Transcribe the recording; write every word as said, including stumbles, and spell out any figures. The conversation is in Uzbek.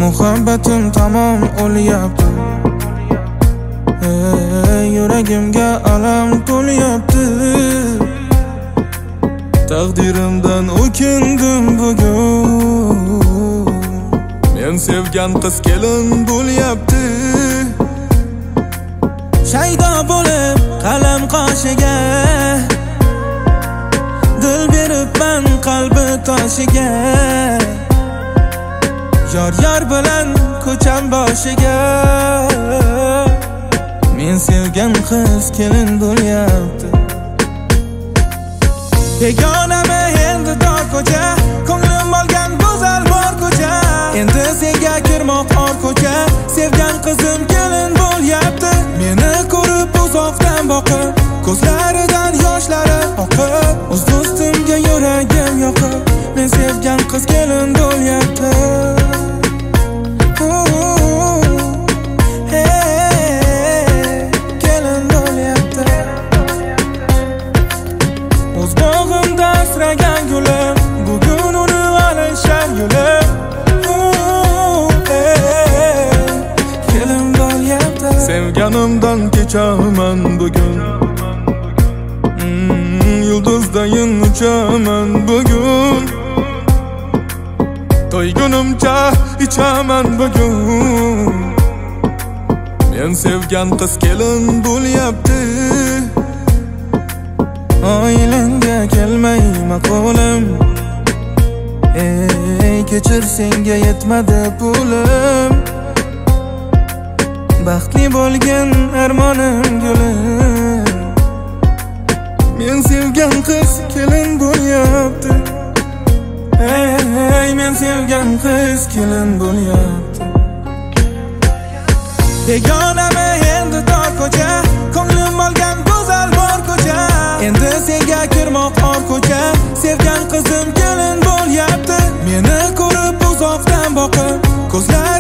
Muhabbatim tamom o'lyapti. Ey, yuragimga alam to'lyapti. Taqdirimdan o'kindim bugun. Men sevgan qiz kelin bo'lyapti. Shaydo bo'lib qalam qoshiga, dil beribman qalbi toshiga. Yor yor bilan ko'cham boshiga. Men sevgan qiz kelin bo'lyapti. Begonami endi dor ko'cha, ko'nglim olgan go'zal bor ko'cha. Endi senga kirmoq or ko'cha, sevgan qizim kelin bo'lyapti. Meni ko'rib uzoqdan boqib, ko'zlaridan yoshlari oqib, o'z do'stimga yuragim yoqib, men sevgan qiz kelin bo'lyapti. O'z bog'imda asragan gulim, bugun uni alishar yulim. Kelin bo'lyapti. Sevganimdan kechaman bugun, mm, yulduzdayin uchaman bugun. To'ygunimcha ichaman bugun. Men sevgan qiz kelin bo'lyapti. Oilangga kelmay maqolim, ey kechir senga yetmadi pulim. Baxtli bo'lgan armonim gulim. Men sevgan qiz kelin bo'lyapti. Ey men sevgan qiz kelin bo'lyapti. Begonami endi dor ko'cha, ko'nglim olgan go'zal bor ko'cha. Endi senga kirmoq or ko'cha, sevgan qizim kelin bo'lyapti. Meni ko'rib uzoqdan boqib, ko'zlar